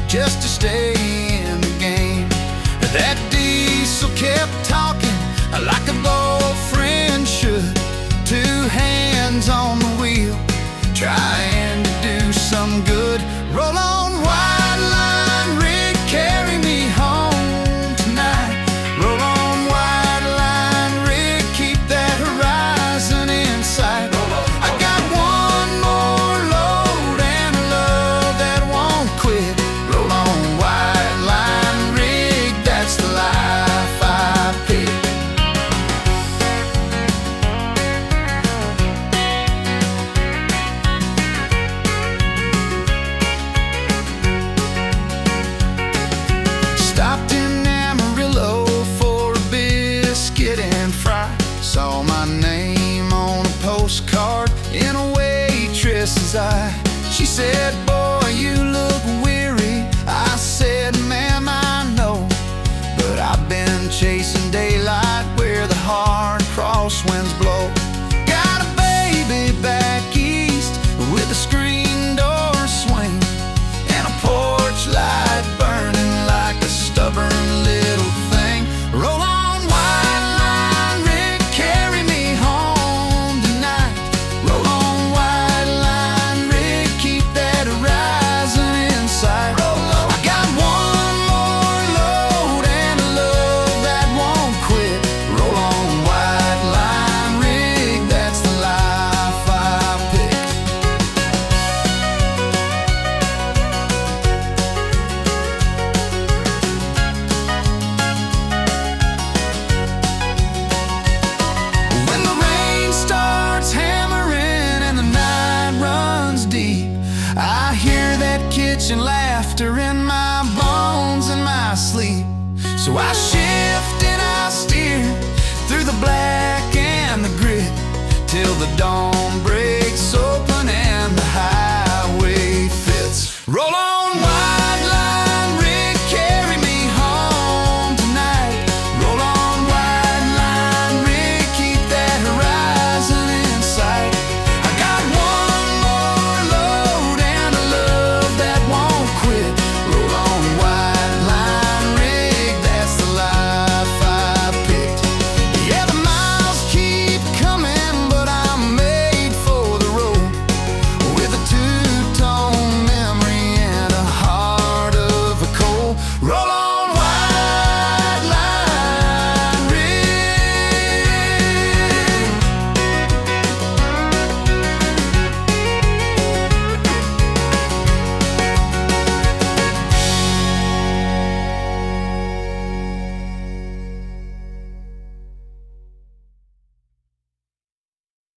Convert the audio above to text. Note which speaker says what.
Speaker 1: just to stay in the game. That diesel kept talking like a girlfriend should. Two hands on the wheel, trying to do some good. Roll on, white line rig, carry me home tonight. Roll on, white line rig, keep that horizon in sight. I got one more load and a love that won't quit. Roll on, white line rig, that's the life I picked. Stopped in Amarillo for a biscuit and fry. Saw my name on a postcard in a waitress's eye. She said, "Boy, you look weary." I said, "Ma'am, I know, but I've been chasing daylight where the hard crosswinds blow." Got a baby back east with a screen door swing and a porch light burning like a stubborn little thing. Roll on, white line rig, carry me home tonight. Roll on, white line rig, keep that horizon in sight. I got one more load and a love that won't quit. Roll on, white line rig, that's the life I picked. When the rain starts hammering and the night runs deep, I hear that kitchen laughter in my bones and my sleep. So I shift and I steer through the black and the grit till the dawn breaks open and the highway fits. Roll on.